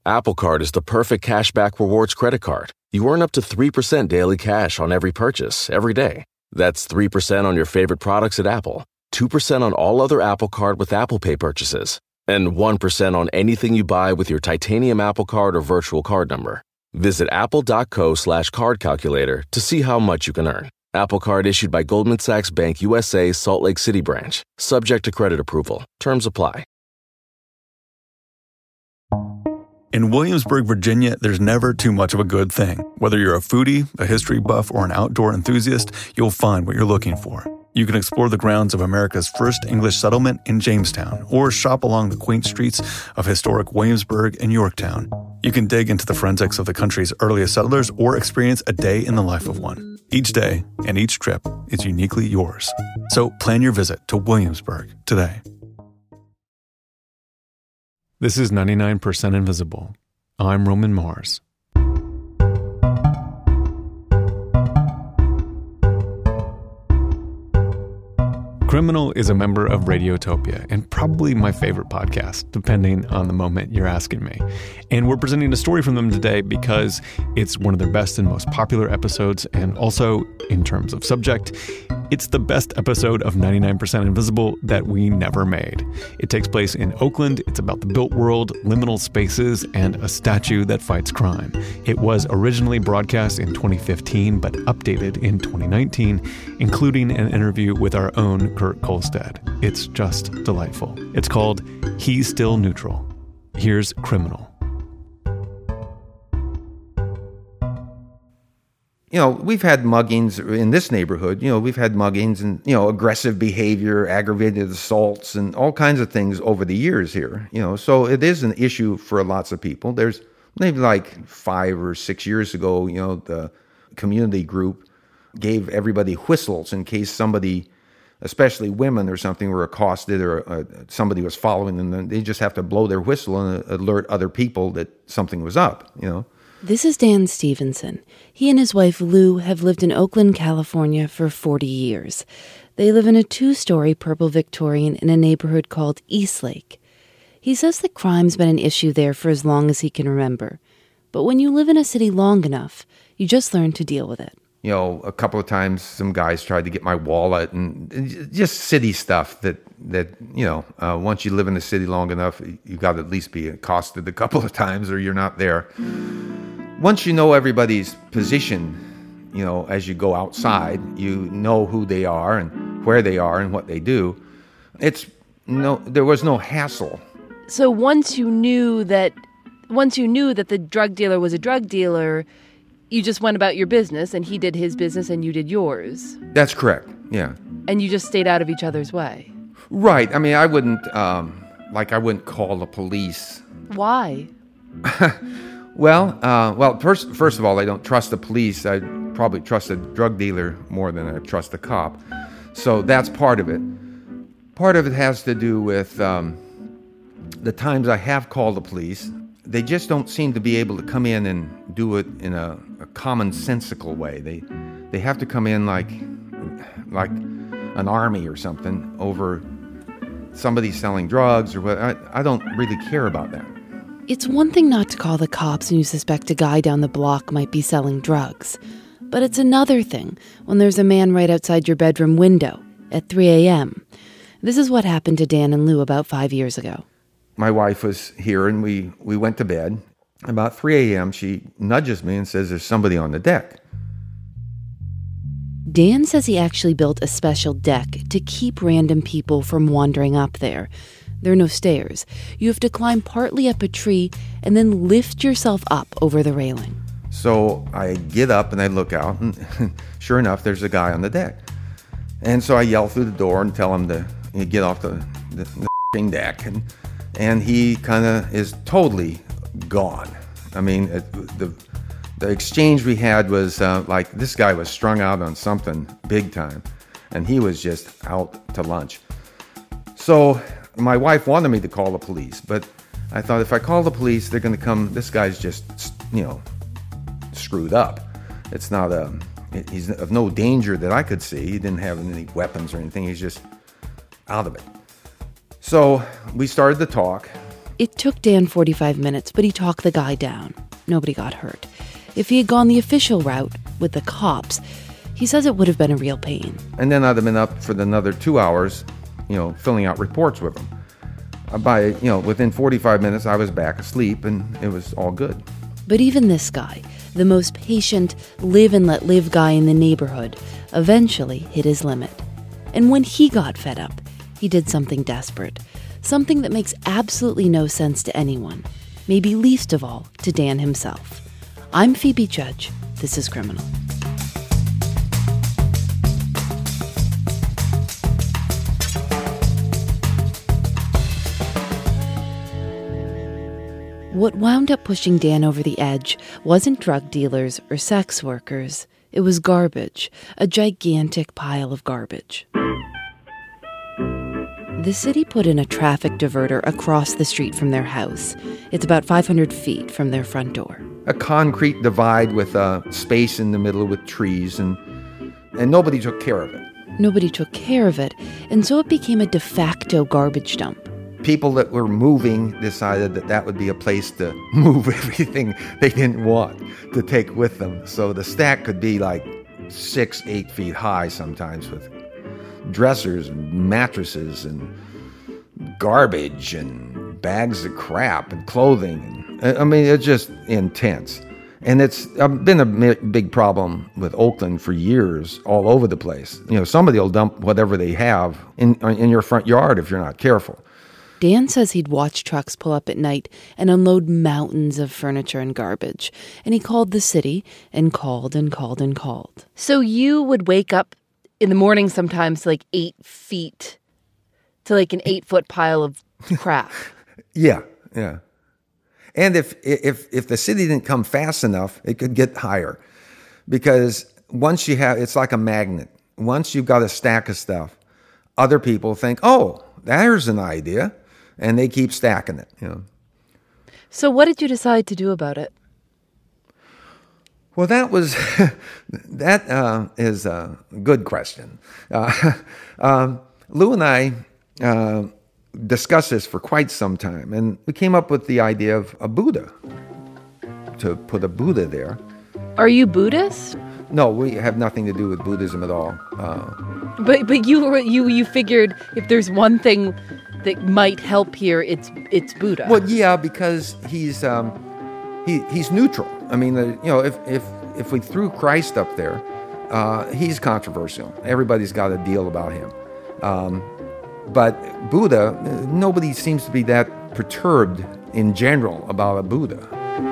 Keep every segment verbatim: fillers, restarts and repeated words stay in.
Apple Card is the perfect cashback rewards credit card. You earn up to three percent daily cash on every purchase, every day. That's three percent on your favorite products at Apple, two percent on all other Apple Card with Apple Pay purchases, and one percent on anything you buy with your titanium Apple Card or virtual card number. Visit apple.co slash card calculator to see how much you can earn. Apple Card issued by Goldman Sachs Bank U S A, Salt Lake City branch. Subject to credit approval. Terms apply. In Williamsburg, Virginia, there's never too much of a good thing. Whether you're a foodie, a history buff, or an outdoor enthusiast, you'll find what you're looking for. You can explore the grounds of America's first English settlement in Jamestown, or shop along the quaint streets of historic Williamsburg and Yorktown. You can dig into the forensics of the country's earliest settlers or experience a day in the life of one. Each day and each trip is uniquely yours. So plan your visit to Williamsburg today. This is ninety-nine percent Invisible. I'm Roman Mars. Criminal is a member of Radiotopia and probably my favorite podcast, depending on the moment you're asking me. And we're presenting a story from them today because it's one of their best and most popular episodes, and also, in terms of subject, it's the best episode of ninety-nine percent Invisible that we never made. It takes place in Oakland. It's about the built world, liminal spaces, and a statue that fights crime. It was originally broadcast in twenty fifteen, but updated in twenty nineteen, including an interview with our own Kurt Kolstad. It's just delightful. It's called He's Still Neutral. Here's Criminal. You know, we've had muggings in this neighborhood. You know, we've had muggings and, you know, aggressive behavior, aggravated assaults, and all kinds of things over the years here. You know, so it is an issue for lots of people. There's maybe like five or six years ago, you know, the community group gave everybody whistles in case somebody, especially women or something, were accosted or uh, somebody was following them. They just have to blow their whistle and alert other people that something was up, you know. This is Dan Stevenson. He and his wife Lou have lived in Oakland, California for forty years. They live in a two-story purple Victorian in a neighborhood called Eastlake. He says that crime's been an issue there for as long as he can remember. But when you live in a city long enough, you just learn to deal with it. You know, a couple of times some guys tried to get my wallet and, and just city stuff that, that you know, uh, once you live in the city long enough, you got to at least be accosted a couple of times or you're not there. Once you know everybody's position, you know, as you go outside, you know who they are and where they are and what they do. It's no, there was no hassle. So once you knew that, once you knew that the drug dealer was a drug dealer, you just went about your business and he did his business and you did yours. That's correct. Yeah. And you just stayed out of each other's way. Right. I mean, I wouldn't, um, like, I wouldn't call the police. Why? Well, uh, well, first, first of all, I don't trust the police. I probably trust a drug dealer more than I trust a cop. So that's part of it. Part of it has to do with um, the times I have called the police. They just don't seem to be able to come in and do it in a, a commonsensical way. They they have to come in like like an army or something over somebody selling drugs or what. I, I don't really care about that. It's one thing not to call the cops when you suspect a guy down the block might be selling drugs. But it's another thing when there's a man right outside your bedroom window at three a.m. This is what happened to Dan and Lou about five years ago. My wife was here and we, we went to bed. About three a.m. she nudges me and says there's somebody on the deck. Dan says he actually built a special deck to keep random people from wandering up there. There are no stairs. You have to climb partly up a tree and then lift yourself up over the railing. So I get up and I look out, and sure enough, there's a guy on the deck. And so I yell through the door and tell him to you know, get off the, the, the deck. And, and he kind of is totally gone. I mean, it, the the exchange we had was uh, like this guy was strung out on something big time, and he was just out to lunch. So my wife wanted me to call the police, but I thought if I call the police, they're going to come, this guy's just, you know, screwed up. It's not a, he's of no danger that I could see. He didn't have any weapons or anything. He's just out of it. So we started to talk. It took Dan forty-five minutes, but he talked the guy down. Nobody got hurt. If he had gone the official route with the cops, he says it would have been a real pain. And then I'd have been up for another two hours, you know, filling out reports with him. By, you know, within forty-five minutes, I was back asleep, and it was all good. But even this guy, the most patient, live-and-let-live guy in the neighborhood, eventually hit his limit. And when he got fed up, he did something desperate, something that makes absolutely no sense to anyone, maybe least of all to Dan himself. I'm Phoebe Judge. This is Criminal. What wound up pushing Dan over the edge wasn't drug dealers or sex workers. It was garbage, a gigantic pile of garbage. The city put in a traffic diverter across the street from their house. It's about five hundred feet from their front door. A concrete divide with a space in the middle with trees, and and nobody took care of it. Nobody took care of it, and so it became a de facto garbage dump. People that were moving decided that that would be a place to move everything they didn't want to take with them. So the stack could be like six, eight feet high sometimes, with dressers and mattresses and garbage and bags of crap and clothing. I mean, it's just intense. And it's been a big problem with Oakland for years, all over the place. You know, somebody will dump whatever they have in in your front yard if you're not careful. Dan says he'd watch trucks pull up at night and unload mountains of furniture and garbage. And he called the city and called and called and called. So you would wake up in the morning sometimes to like eight feet, to like an eight-foot pile of crap. Yeah, yeah. And if if if the city didn't come fast enough, it could get higher. Because once you have, it's like a magnet. Once you've got a stack of stuff, other people think, oh, there's an idea. And they keep stacking it, you know. So what did you decide to do about it? Well, that was, that uh, is a good question. Uh, um, Lou and I uh, discussed this for quite some time, and we came up with the idea of a Buddha, to put a Buddha there. Are you Buddhist? No, we have nothing to do with Buddhism at all. Uh, but but you you you figured if there's one thing that might help here, it's it's Buddha. Well, yeah, because he's um, he he's neutral. I mean, uh, you know, if if if we threw Christ up there, uh, he's controversial. Everybody's got a deal about him. Um, but Buddha, nobody seems to be that perturbed in general about a Buddha.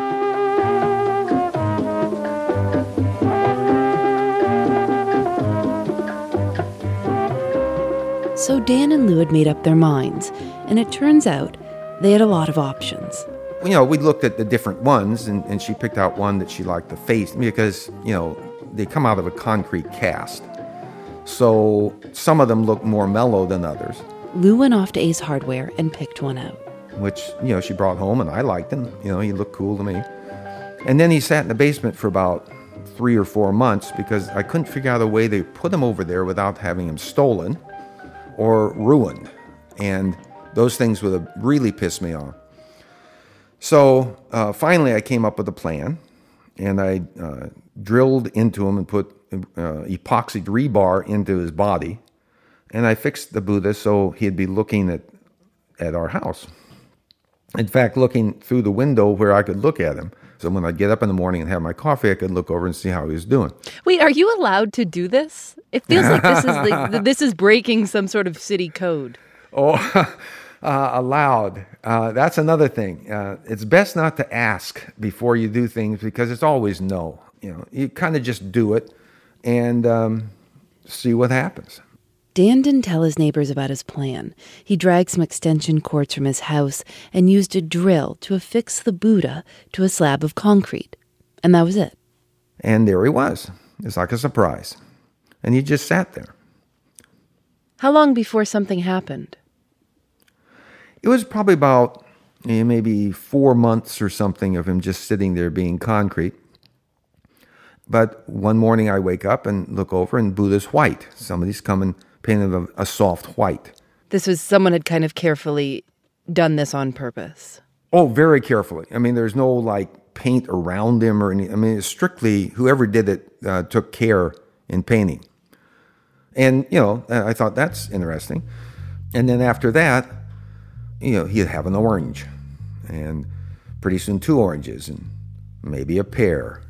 So Dan and Lou had made up their minds, and it turns out they had a lot of options. You know, we looked at the different ones, and, and she picked out one that she liked the face, because, you know, they come out of a concrete cast. So some of them look more mellow than others. Lou went off to Ace Hardware and picked one out. Which, you know, she brought home, and I liked him. You know, he looked cool to me. And then he sat in the basement for about three or four months because I couldn't figure out a way to put him over there without having him stolen or ruined. And those things would have really pissed me off. So uh, finally I came up with a plan, and I uh, drilled into him and put uh, epoxied rebar into his body, and I fixed the Buddha so he'd be looking at, at our house. In fact, looking through the window where I could look at him. So when I'd get up in the morning and have my coffee, I could look over and see how he was doing. Wait, are you allowed to do this? It feels like this is like, this is breaking some sort of city code. Oh, uh, allowed. Uh, that's another thing. Uh, it's best not to ask before you do things because it's always no. You know, you kind of just do it and um, see what happens. Dan didn't tell his neighbors about his plan. He dragged some extension cords from his house and used a drill to affix the Buddha to a slab of concrete. And that was it. And there he was. It's like a surprise. And he just sat there. How long before something happened? It was probably about eh, maybe four months or something of him just sitting there being concrete. But one morning I wake up and look over and Buddha's white. Somebody's come and painted a, a soft white. This was someone had kind of carefully done this on purpose. Oh, very carefully. I mean, there's no like paint around him or any. I mean, it's strictly whoever did it uh, took care in painting. And, you know, I thought that's interesting. And then after that, you know, he'd have an orange. And pretty soon two oranges and maybe a pear.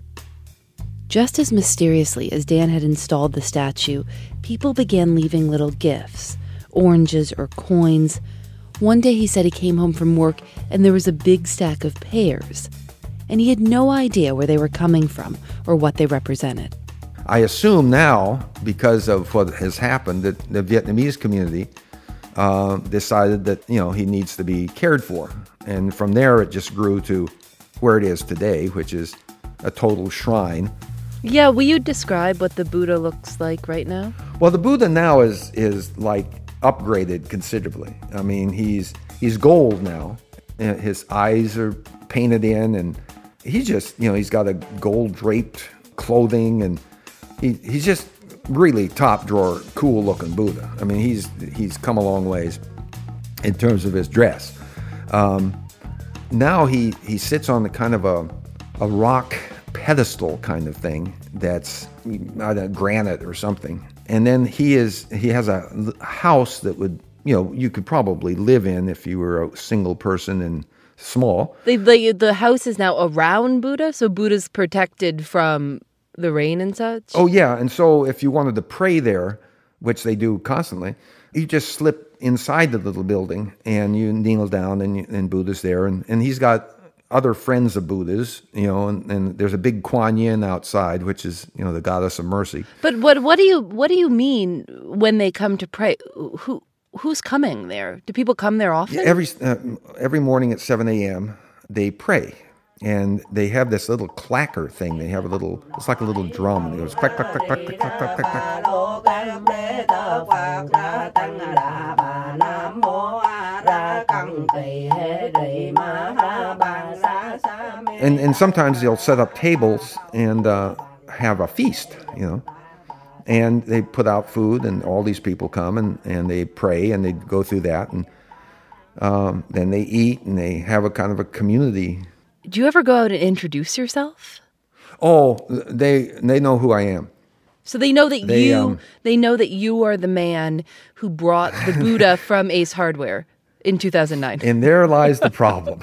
Just as mysteriously as Dan had installed the statue, people began leaving little gifts, oranges or coins. One day he said he came home from work and there was a big stack of pears. And he had no idea where they were coming from or what they represented. I assume now, because of what has happened, that the Vietnamese community uh, decided that, you know, he needs to be cared for. And from there, it just grew to where it is today, which is a total shrine. Yeah, will you describe what the Buddha looks like right now? Well, the Buddha now is is like upgraded considerably. I mean, he's he's gold now. His eyes are painted in, and he's just, you know, he's got a gold draped clothing, and he he's just really top drawer, cool looking Buddha. I mean, he's he's come a long ways in terms of his dress. Um, now he he sits on the kind of a a rock pedestal kind of thing that's either granite or something, and then he is he has a house that would, you know, you could probably live in if you were a single person and small. The the, the house is now around Buddha, so Buddha's protected from the rain and such? Oh yeah, and so if you wanted to pray there, which they do constantly, you just slip inside the little building and you kneel down and, you, and Buddha's there, and, and he's got other friends of Buddha's, you know, and, and there's a big Kuan Yin outside, which is, you know, the goddess of mercy. But what what do you what do you mean when they come to pray? Who who's coming there? Do people come there often? Every uh, every morning at seven a.m. they pray, and they have this little clacker thing. They have a little, it's like a little drum, and it goes clack clack clack clack clack clack clack clack. And and sometimes they'll set up tables and uh, have a feast, you know. And they put out food, and all these people come, and, and they pray, and they go through that, and um, then they eat, and they have a kind of a community. Do you ever go out and introduce yourself? Oh, they they know who I am. So they know that they, you um, they know that you are the man who brought the Buddha from Ace Hardware in two thousand nine. And there lies the problem.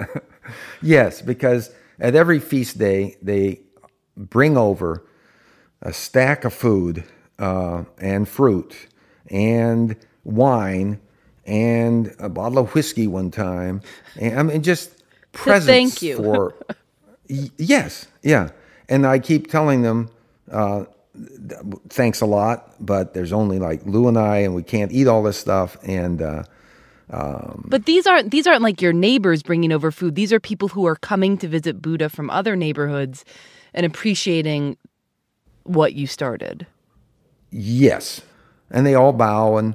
Yes, because at every feast day, they bring over a stack of food uh, and fruit and wine and a bottle of whiskey one time. And I mean, just presents thank you. for... y- yes, yeah. And I keep telling them, uh, thanks a lot, but there's only like Lou and I, and we can't eat all this stuff. And... Uh, Um, but these aren't these aren't like your neighbors bringing over food. These are people who are coming to visit Buddha from other neighborhoods and appreciating what you started. Yes, and they all bow, and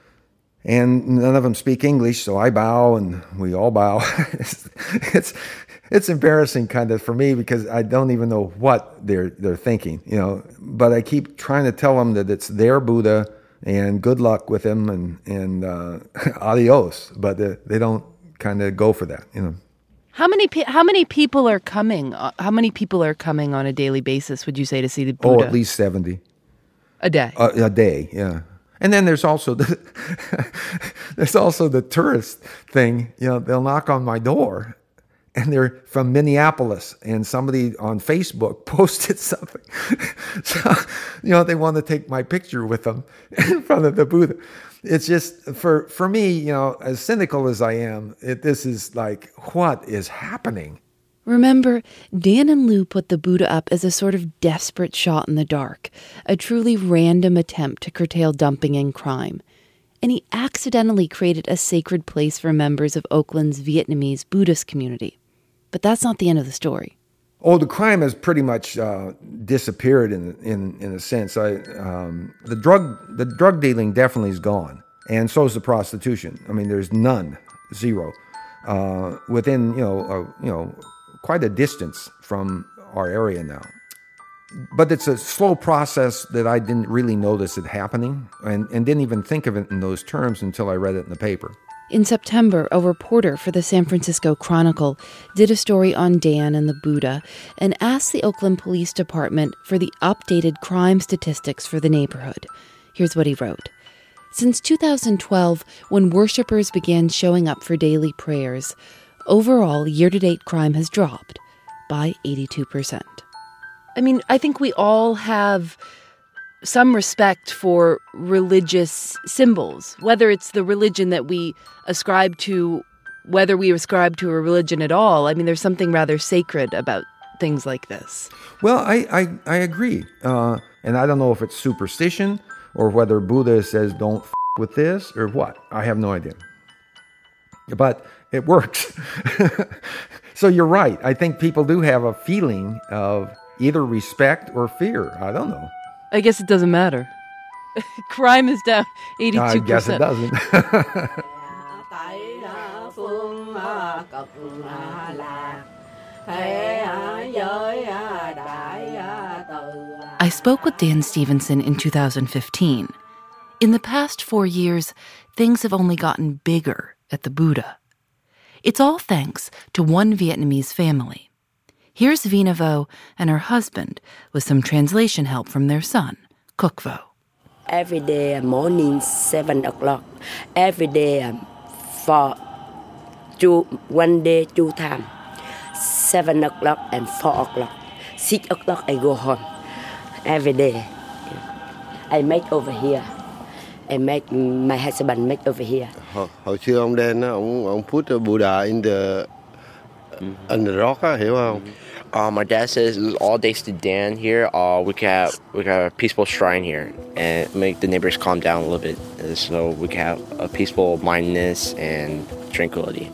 and none of them speak English, so I bow, and we all bow. it's, it's it's embarrassing kind of for me because I don't even know what they're they're thinking, you know. But I keep trying to tell them that it's their Buddha. And good luck with him, and and uh, adios. But they, they don't kind of go for that, you know. How many pe- how many people are coming? Uh, how many people are coming on a daily basis? Would you say to see the Buddha? Oh, at least seventy a day. Uh, a day, yeah. And then there's also the there's also the tourist thing. You know, they'll knock on my door, and they're from Minneapolis, and somebody on Facebook posted something. So, you know, they want to take my picture with them in front of the Buddha. It's just, for, for me, you know, as cynical as I am, it, this is like, what is happening? Remember, Dan and Lou put the Buddha up as a sort of desperate shot in the dark, a truly random attempt to curtail dumping and crime. And he accidentally created a sacred place for members of Oakland's Vietnamese Buddhist community. But that's not the end of the story. Oh, the crime has pretty much uh, disappeared in in in a sense. I um, the drug the drug dealing definitely is gone, and so is the prostitution. I mean, there's none, zero, uh, within you know uh, you know quite a distance from our area now. But it's a slow process that I didn't really notice it happening, and, and didn't even think of it in those terms until I read it in the paper. In September, a reporter for the San Francisco Chronicle did a story on Dan and the Buddha and asked the Oakland Police Department for the updated crime statistics for the neighborhood. Here's what he wrote. Since two thousand twelve, when worshipers began showing up for daily prayers, overall year-to-date crime has dropped by eighty-two percent. I mean, I think we all have some respect for religious symbols, whether it's the religion that we ascribe to, whether we ascribe to a religion at all. I mean, there's something rather sacred about things like this. Well, I, I, I agree. Uh, and I don't know if it's superstition or whether Buddha says don't f- with this or what. I have no idea. But it works. So you're right. I think people do have a feeling of either respect or fear. I don't know. I guess it doesn't matter. Crime is down eighty-two percent. I guess it doesn't. I spoke with Dan Stevenson in two thousand fifteen. In the past four years, things have only gotten bigger at the Buddha. It's all thanks to one Vietnamese family. Here's Vina Vo and her husband with some translation help from their son, Cook Vo. Every day morning, seven o'clock. Every day for two, one day, two times. Seven o'clock and four o'clock. Six o'clock I go home. Every day. I make over here. I make, my husband make over here. Hồi xưa ông Dan ông ông put the Buddha in the in the rock, hiểu không? Uh, my dad says all thanks to Dan here, uh, we can have, we can have a peaceful shrine here and make the neighbors calm down a little bit, so we can have a peaceful mindedness and tranquility.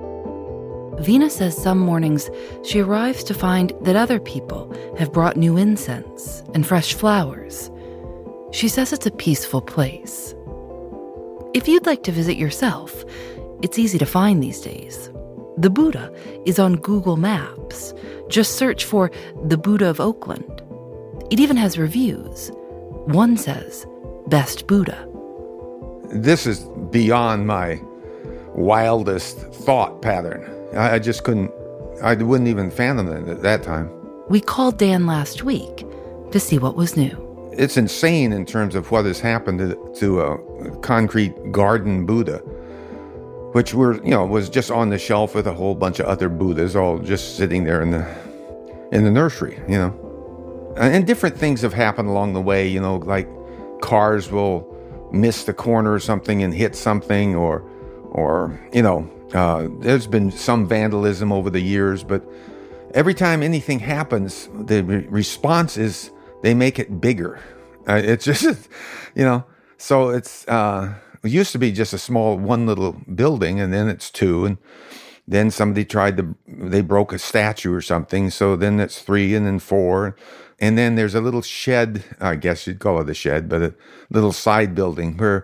Vina says some mornings she arrives to find that other people have brought new incense and fresh flowers. She says it's a peaceful place. If you'd like to visit yourself, it's easy to find these days. The Buddha is on Google Maps. Just search for the Buddha of Oakland. It even has reviews. One says, best Buddha. This is beyond my wildest thought pattern. I, I just couldn't, I wouldn't even fathom it at that time. We called Dan last week to see what was new. It's insane in terms of what has happened to, to a concrete garden Buddha, which were, you know, was just on the shelf with a whole bunch of other Buddhas, all just sitting there in the in the nursery, you know. And different things have happened along the way, you know, like cars will miss the corner or something and hit something, or, or you know, uh, there's been some vandalism over the years, but every time anything happens, the re- response is they make it bigger. Uh, it's just, you know, so it's, uh, it used to be just a small one little building, and then it's two, and then somebody tried to, they broke a statue or something, so then it's three, and then four, and then there's a little shed, I guess you'd call it a shed, but a little side building where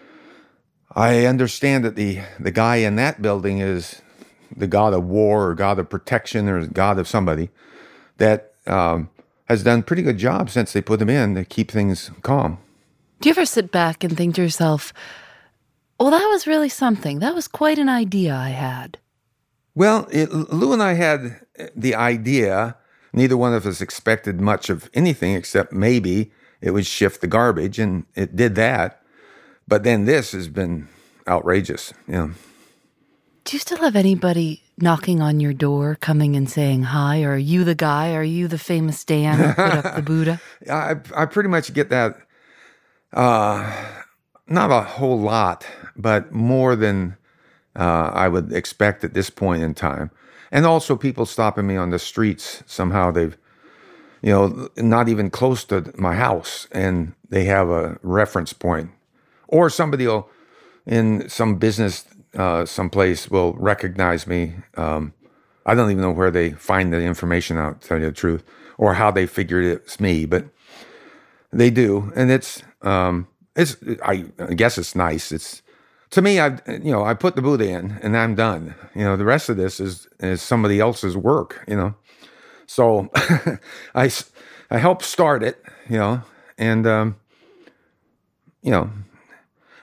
I understand that the, the guy in that building is the god of war or god of protection or god of somebody that um, has done a pretty good job since they put him in to keep things calm. Do you ever sit back and think to yourself, well, that was really something. That was quite an idea I had. Well, it, Lou and I had the idea. Neither one of us expected much of anything except maybe it would shift the garbage, and it did that. But then this has been outrageous. You know. Do you still have anybody knocking on your door, coming and saying hi? Or are you the guy? Are you the famous Dan who put up the Buddha? I, I pretty much get that. Uh, not a whole lot, but more than uh, I would expect at this point in time. And also people stopping me on the streets. Somehow they've, you know, not even close to my house, and they have a reference point. Or somebody will, in some business uh, someplace, will recognize me. Um, I don't even know where they find the information out, to tell you the truth, or how they figured it's me, but they do. And it's, um, it's. I, I guess it's nice. It's, to me, I, you know, I put the Buddha in, and I'm done. You know, the rest of this is is somebody else's work. You know, so I, I helped start it. You know, and um, you know,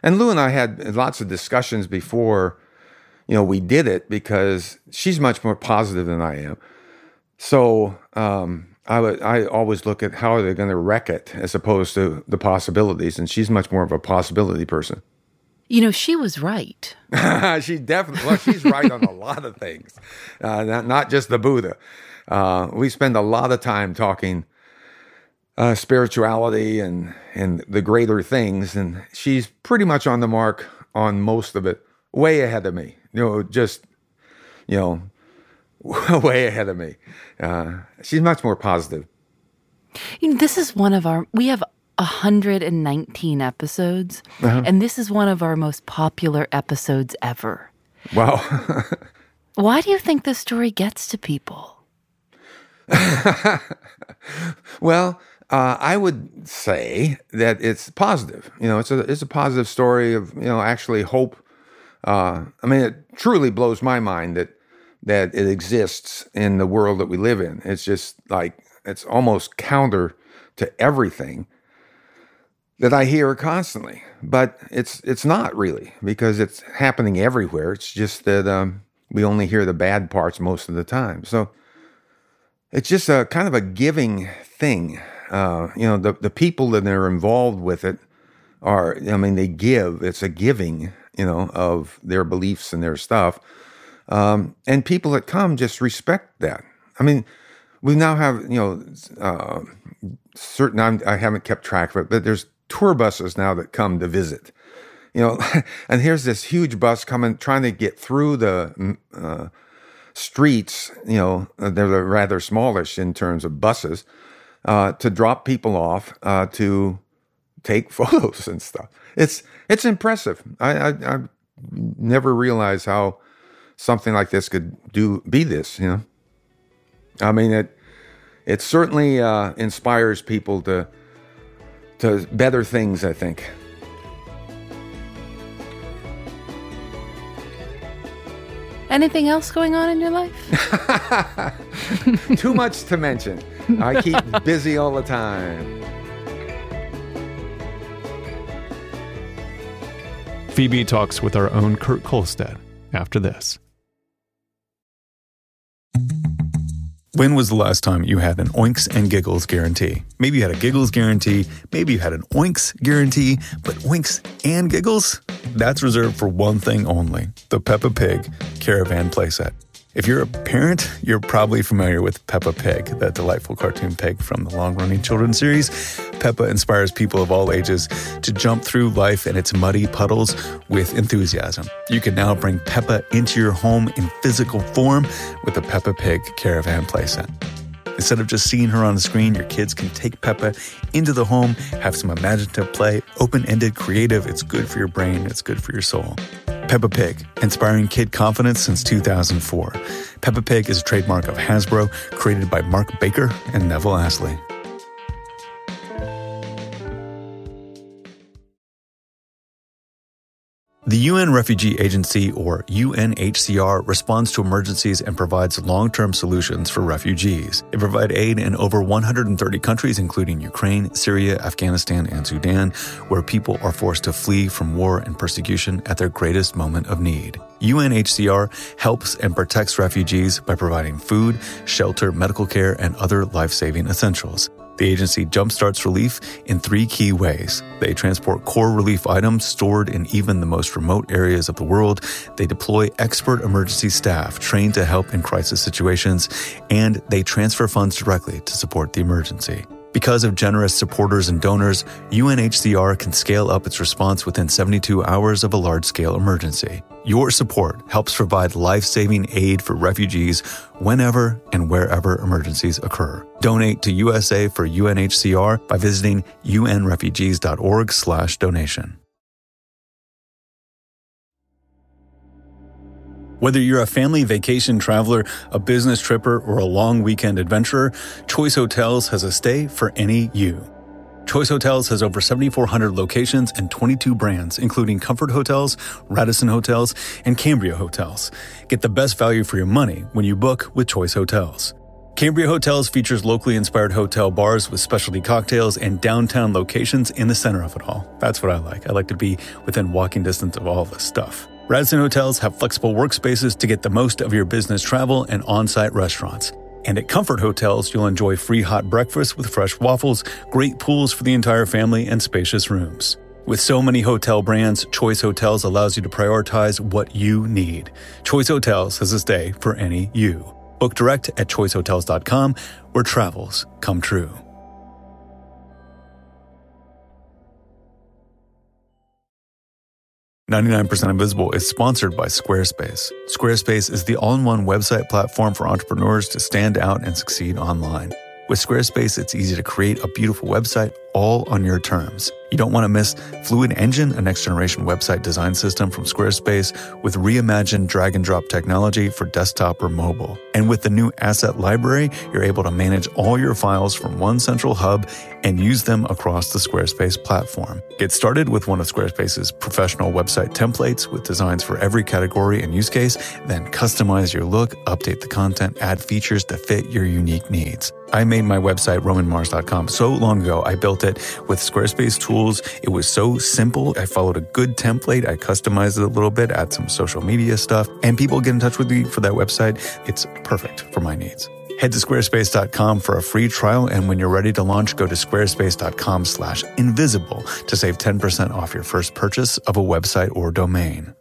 And Lou and I had lots of discussions before, you know, we did it, because she's much more positive than I am. So um, I would, I always look at how are they going to wreck it as opposed to the possibilities. And she's much more of a possibility person. You know, she was right. She definitely, well, she's right on a lot of things, uh, not, not just the Buddha. Uh, we spend a lot of time talking uh, spirituality and, and the greater things. And she's pretty much on the mark on most of it, way ahead of me. You know, just, you know, way ahead of me. Uh, she's much more positive. You know, this is one of our, we have one hundred nineteen episodes, uh-huh. and this is one of our most popular episodes ever. Wow. Why do you think this story gets to people? Well, uh, I would say that it's positive. You know, it's a it's a positive story of, you know, actually hope. Uh, I mean, it truly blows my mind that that it exists in the world that we live in. It's just like, it's almost counter to everything that I hear constantly, but it's it's not really, because it's happening everywhere. It's just that um, we only hear the bad parts most of the time. So it's just a kind of a giving thing. Uh, you know, the the people that are involved with it are, I mean, they give. It's a giving, you know, of their beliefs and their stuff. Um, and people that come just respect that. I mean, we now have, you know, uh, certain, I'm, I haven't kept track of it, but there's tour buses now that come to visit, you know, and here's this huge bus coming, trying to get through the uh, streets, you know, they're rather smallish in terms of buses, uh, to drop people off, uh, to take photos and stuff. It's, it's impressive. I, I, I never realized how something like this could do, be this, you know. I mean, it, it certainly uh, inspires people to, to better things, I think. Anything else going on in your life? Too much to mention. I keep busy all the time. Phoebe talks with our own Kurt Kolstad after this. When was the last time you had an Oinks and Giggles guarantee? Maybe you had a Giggles guarantee, maybe you had an Oinks guarantee, but Oinks and Giggles? That's reserved for one thing only, the Peppa Pig Caravan playset. If you're a parent, you're probably familiar with Peppa Pig, that delightful cartoon pig from the long-running children's series. Peppa inspires people of all ages to jump through life and its muddy puddles with enthusiasm. You can now bring Peppa into your home in physical form with the Peppa Pig Caravan playset. Instead of just seeing her on the screen, your kids can take Peppa into the home, have some imaginative play, open-ended, creative. It's good for your brain. It's good for your soul. Peppa Pig, inspiring kid confidence since two thousand four. Peppa Pig is a trademark of Hasbro, created by Mark Baker and Neville Astley. The U N Refugee Agency, or U N H C R, responds to emergencies and provides long-term solutions for refugees. They provide aid in over one hundred thirty countries, including Ukraine, Syria, Afghanistan, and Sudan, where people are forced to flee from war and persecution at their greatest moment of need. U N H C R helps and protects refugees by providing food, shelter, medical care, and other life-saving essentials. The agency jumpstarts relief in three key ways. They transport core relief items stored in even the most remote areas of the world. They deploy expert emergency staff trained to help in crisis situations, and they transfer funds directly to support the emergency. Because of generous supporters and donors, U N H C R can scale up its response within seventy-two hours of a large-scale emergency. Your support helps provide life-saving aid for refugees whenever and wherever emergencies occur. Donate to U S A for U N H C R by visiting unrefugees.org slash donation. Whether you're a family vacation traveler, a business tripper, or a long weekend adventurer, Choice Hotels has a stay for any you. Choice Hotels has over seventy-four hundred locations and twenty-two brands, including Comfort Hotels, Radisson Hotels, and Cambria Hotels. Get the best value for your money when you book with Choice Hotels. Cambria Hotels features locally inspired hotel bars with specialty cocktails and downtown locations in the center of it all. That's what I like. I like to be within walking distance of all this stuff. Radisson Hotels have flexible workspaces to get the most of your business travel and on-site restaurants. And at Comfort Hotels, you'll enjoy free hot breakfast with fresh waffles, great pools for the entire family, and spacious rooms. With so many hotel brands, Choice Hotels allows you to prioritize what you need. Choice Hotels has a stay for any you. Book direct at choice hotels dot com, where travels come true. ninety-nine percent Invisible is sponsored by Squarespace. Squarespace is the all-in-one website platform for entrepreneurs to stand out and succeed online. With Squarespace, it's easy to create a beautiful website all on your terms. You don't want to miss Fluid Engine, a next-generation website design system from Squarespace with reimagined drag-and-drop technology for desktop or mobile. And with the new Asset Library, you're able to manage all your files from one central hub and use them across the Squarespace platform. Get started with one of Squarespace's professional website templates with designs for every category and use case, then customize your look, update the content, add features to fit your unique needs. I made my website, roman mars dot com, so long ago. I built it with Squarespace tools. It was so simple. I followed a good template. I customized it a little bit, add some social media stuff, and people get in touch with me for that website. It's perfect for my needs. Head to squarespace dot com for a free trial, and when you're ready to launch, go to squarespace dot com slash invisible to save ten percent off your first purchase of a website or domain.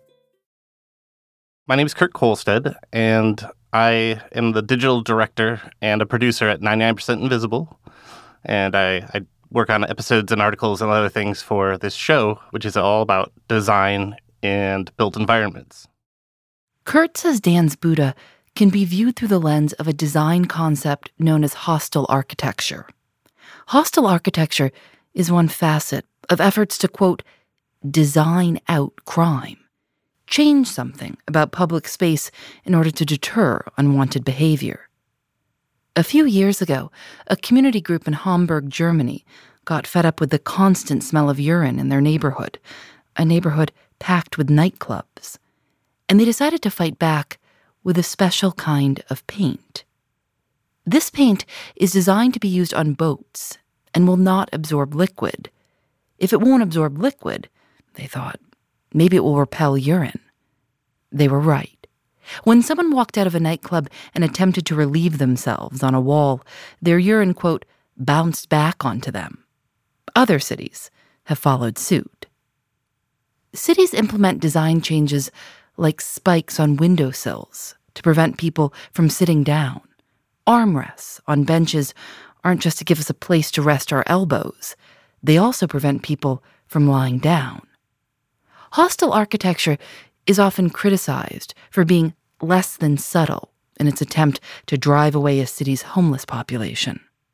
My name is Kurt Kolstad, and I am the digital director and a producer at ninety-nine percent Invisible, and I, I work on episodes and articles and other things for this show, which is all about design and built environments. Kurt says Dan's Buddha can be viewed through the lens of a design concept known as hostile architecture. Hostile architecture is one facet of efforts to, quote, design out crime, change something about public space in order to deter unwanted behavior. A few years ago, a community group in Hamburg, Germany, got fed up with the constant smell of urine in their neighborhood, a neighborhood packed with nightclubs, and they decided to fight back with a special kind of paint. This paint is designed to be used on boats and will not absorb liquid. If it won't absorb liquid, they thought, maybe it will repel urine. They were right. When someone walked out of a nightclub and attempted to relieve themselves on a wall, their urine, quote, bounced back onto them. Other cities have followed suit. Cities implement design changes like spikes on windowsills to prevent people from sitting down. Armrests on benches aren't just to give us a place to rest our elbows. They also prevent people from lying down. Hostile architecture is often criticized for being less than subtle in its attempt to drive away a city's homeless population.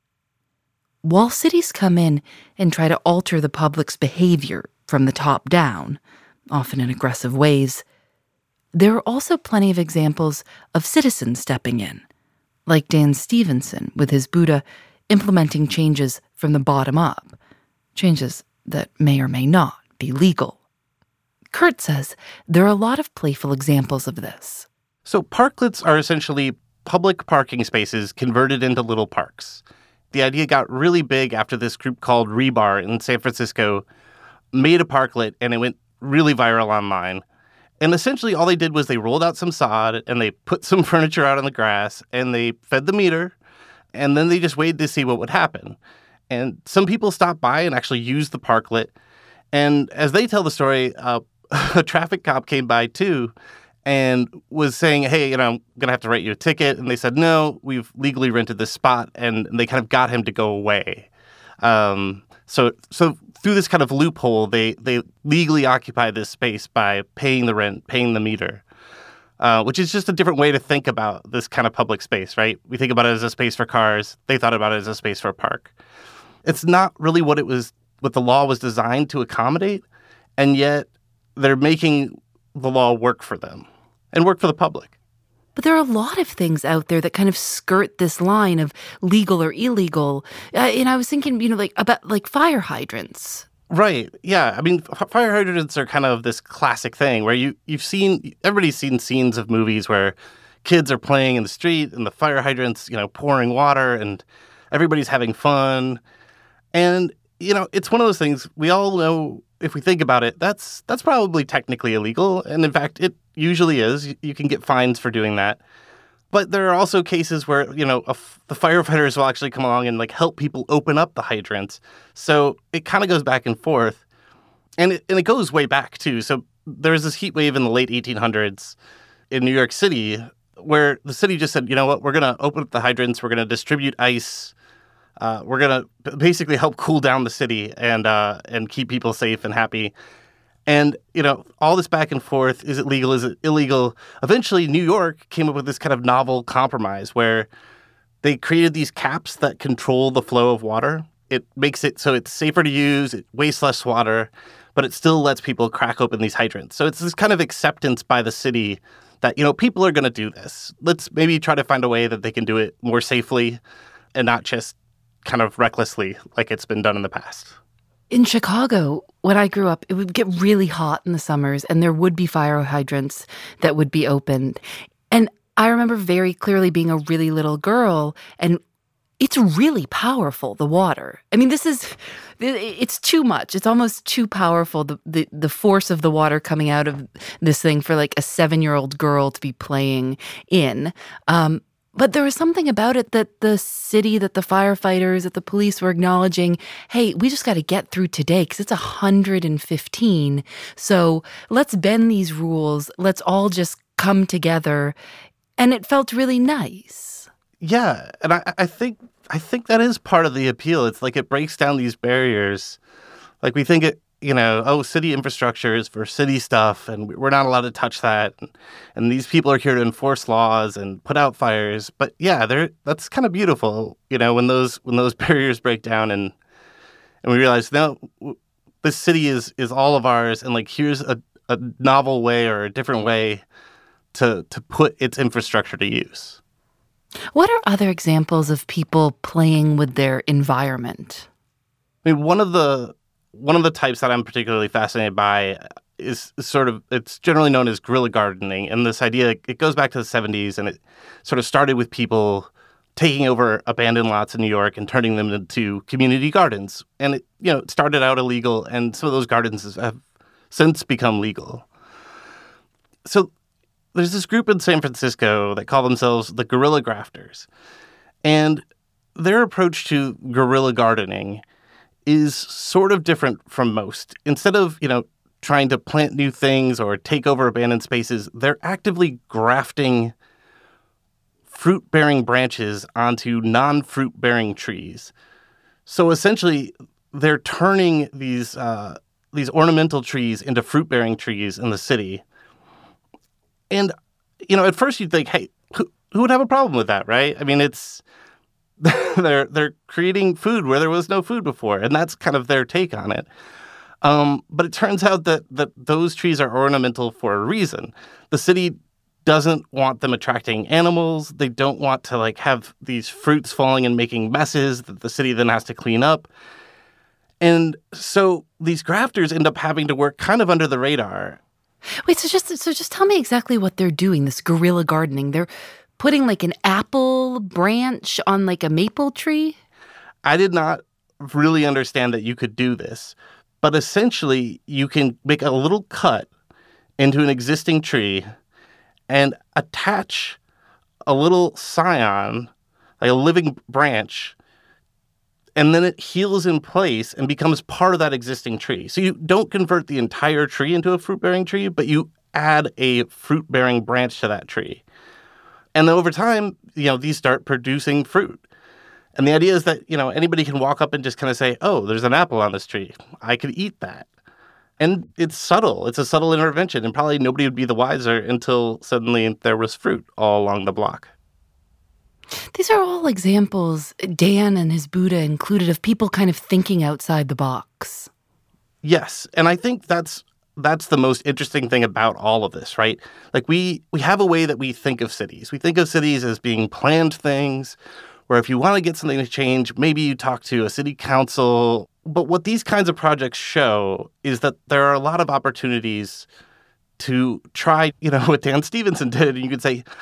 While cities come in and try to alter the public's behavior from the top down, often in aggressive ways, there are also plenty of examples of citizens stepping in, like Dan Stevenson with his Buddha implementing changes from the bottom up, changes that may or may not be legal. Kurt says there are a lot of playful examples of this. So parklets are essentially public parking spaces converted into little parks. The idea got really big after this group called Rebar in San Francisco made a parklet, and it went really viral online. And essentially all they did was they rolled out some sod and they put some furniture out on the grass and they fed the meter, and then they just waited to see what would happen. And some people stopped by and actually used the parklet. And as they tell the story, uh, a traffic cop came by too and was saying, hey, you know, I'm going to have to write you a ticket. And they said, no, we've legally rented this spot. And they kind of got him to go away. Um, so so through this kind of loophole, they, they legally occupy this space by paying the rent, paying the meter, uh, which is just a different way to think about this kind of public space, right? We think about it as a space for cars. They thought about it as a space for a park. It's not really what it was, what the law was designed to accommodate. And yet they're making the law work for them and work for the public. But there are a lot of things out there that kind of skirt this line of legal or illegal. Uh, and I was thinking, you know, like about like fire hydrants. Right. Yeah. I mean, f- fire hydrants are kind of this classic thing where you, you've seen, everybody's seen scenes of movies where kids are playing in the street and the fire hydrants, you know, pouring water and everybody's having fun. And, you know, it's one of those things we all know, if we think about it, that's that's probably technically illegal. And in fact, it usually is. You can get fines for doing that. But there are also cases where, you know, a f- the firefighters will actually come along and like help people open up the hydrants. So it kind of goes back and forth. And it, and it goes way back, too. So there was this heat wave in the late eighteen hundreds in New York City where the city just said, you know what, we're going to open up the hydrants. We're going to distribute ice. Uh, we're going to basically help cool down the city and uh, and keep people safe and happy. And, you know, all this back and forth, is it legal, is it illegal? Eventually, New York came up with this kind of novel compromise where they created these caps that control the flow of water. It makes it so it's safer to use, it wastes less water, but it still lets people crack open these hydrants. So it's this kind of acceptance by the city that, you know, people are going to do this. Let's maybe try to find a way that they can do it more safely and not just kind of recklessly like it's been done in the past. In Chicago, when I grew up, it would get really hot in the summers, and there would be fire hydrants that would be opened. And I remember very clearly being a really little girl, and it's really powerful, the water. I mean, this is, it's too much. It's almost too powerful, the, the, the force of the water coming out of this thing for like a seven-year-old girl to be playing in. Um, But there was something about it that the city, that the firefighters, that the police were acknowledging, hey, we just got to get through today because it's one hundred fifteen. So let's bend these rules. Let's all just come together. And it felt really nice. Yeah. And I, I think I think that is part of the appeal. It's like it breaks down these barriers. Like we think it, you know, oh, city infrastructure is for city stuff, and we're not allowed to touch that. And, and these people are here to enforce laws and put out fires. But yeah, they're, that's kind of beautiful, you know, when those when those barriers break down and and we realize, no, this city is is all of ours, and like here's a, a novel way or a different way to to put its infrastructure to use. What are other examples of people playing with their environment? I mean, one of the One of the types that I'm particularly fascinated by is sort of, it's generally known as guerrilla gardening. And this idea, it goes back to the seventies, and it sort of started with people taking over abandoned lots in New York and turning them into community gardens. And it, you know, it started out illegal, and some of those gardens have since become legal. So there's this group in San Francisco that call themselves the Guerrilla Grafters. And their approach to guerrilla gardening is sort of different from most. Instead of, you know, trying to plant new things or take over abandoned spaces, they're actively grafting fruit-bearing branches onto non-fruit-bearing trees. So essentially, they're turning these uh, these ornamental trees into fruit-bearing trees in the city. And, you know, at first you'd think, hey, who, who would have a problem with that, right? I mean, it's they're they're creating food where there was no food before, and that's kind of their take on it. Um, but it turns out that that those trees are ornamental for a reason. The city doesn't want them attracting animals. They don't want to like have these fruits falling and making messes that the city then has to clean up. And so these grafters end up having to work kind of under the radar. Wait, so just so just tell me exactly what they're doing, this guerrilla gardening. They're putting like an apple branch on like a maple tree? I did not really understand that you could do this. But essentially, you can make a little cut into an existing tree and attach a little scion, like a living branch, and then it heals in place and becomes part of that existing tree. So you don't convert the entire tree into a fruit-bearing tree, but you add a fruit-bearing branch to that tree. And then over time, you know, these start producing fruit. And the idea is that, you know, anybody can walk up and just kind of say, oh, there's an apple on this tree. I could eat that. And it's subtle. It's a subtle intervention. And probably nobody would be the wiser until suddenly there was fruit all along the block. These are all examples Dan and his Buddha included of people kind of thinking outside the box. Yes. And I think that's that's the most interesting thing about all of this, right? Like we we have a way that we think of cities. We think of cities as being planned things, where if you want to get something to change, maybe you talk to a city council. But what these kinds of projects show is that there are a lot of opportunities to try, you know, what Dan Stevenson did. And you could say,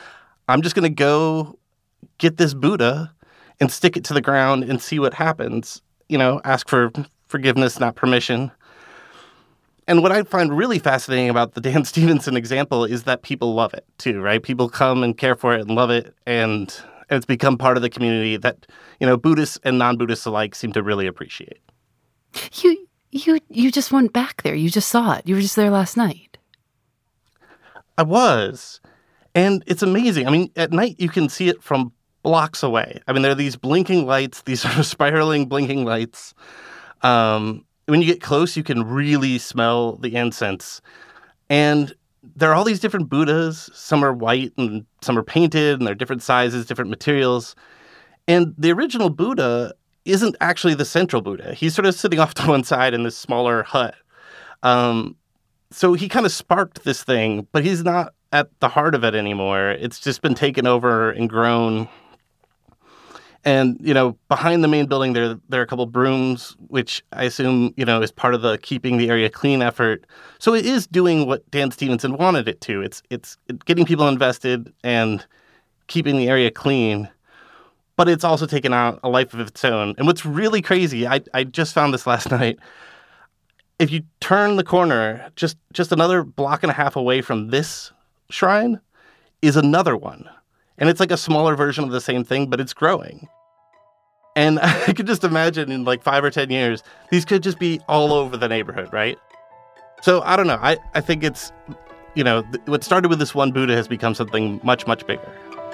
I'm just going to go get this Buddha and stick it to the ground and see what happens. You know, ask for forgiveness, not permission. And what I find really fascinating about the Dan Stevenson example is that people love it too, right? People come and care for it and love it, and it's become part of the community that, you know, Buddhists and non-Buddhists alike seem to really appreciate. You you you just went back there. You just saw it. You were just there last night. I was. And it's amazing. I mean, at night you can see it from blocks away. I mean, there are these blinking lights, these sort of spiraling blinking lights. Um When you get close, you can really smell the incense. And there are all these different Buddhas. Some are white and some are painted, and they're different sizes, different materials. And the original Buddha isn't actually the central Buddha. He's sort of sitting off to one side in this smaller hut. Um, so he kind of sparked this thing, but he's not at the heart of it anymore. It's just been taken over and grown. And, you know, behind the main building, there, there are a couple brooms, which I assume, you know, is part of the keeping the area clean effort. So it is doing what Dan Stevenson wanted it to. It's it's getting people invested and keeping the area clean. But it's also taken out a life of its own. And what's really crazy, I, I just found this last night. If you turn the corner, just, just another block and a half away from this shrine is another one. And it's like a smaller version of the same thing, but it's growing. And I could just imagine in like five or ten years, these could just be all over the neighborhood, right? So I don't know. I, I think it's, you know, th- what started with this one Buddha has become something much, much bigger.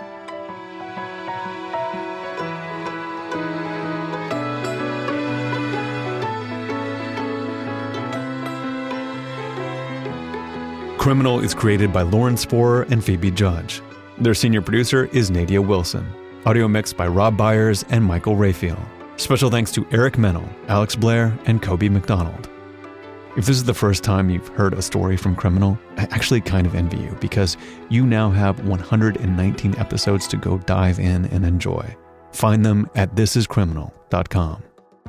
Criminal is created by Lauren Sporer and Phoebe Judge. Their senior producer is Nadia Wilson. Audio mixed by Rob Byers and Michael Raphael. Special thanks to Eric Mennel, Alex Blair, and Kobe McDonald. If this is the first time you've heard a story from Criminal, I actually kind of envy you because you now have one hundred nineteen episodes to go dive in and enjoy. Find them at this is criminal dot com.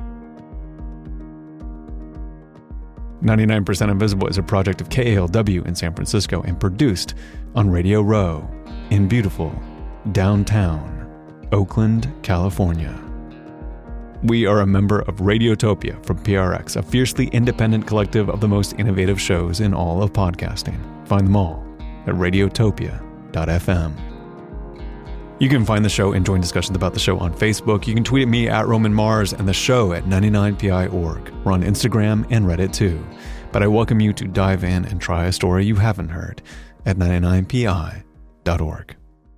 ninety-nine percent Invisible is a project of K A L W in San Francisco and produced on Radio Row in beautiful downtown Oakland, California. We are a member of Radiotopia from P R X, a fiercely independent collective of the most innovative shows in all of podcasting. Find them all at radiotopia dot f m. You can find the show and join discussions about the show on Facebook. You can tweet at me at Roman Mars and the show at ninety-nine P I dot org. We're on Instagram and Reddit too. But I welcome you to dive in and try a story you haven't heard at ninety-nine P I dot org.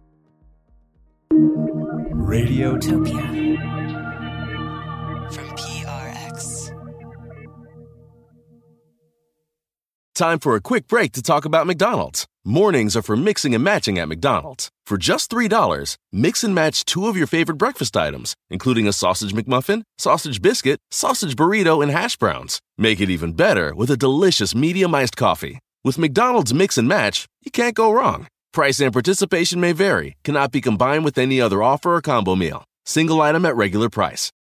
Radiotopia from P R X. Time for a quick break to talk about McDonald's. Mornings are for mixing and matching at McDonald's. For just three dollars, mix and match two of your favorite breakfast items, including a sausage McMuffin, sausage biscuit, sausage burrito, and hash browns. Make it even better with a delicious medium iced coffee. With McDonald's Mix and Match, you can't go wrong. Price and participation may vary, cannot be combined with any other offer or combo meal. Single item at regular price.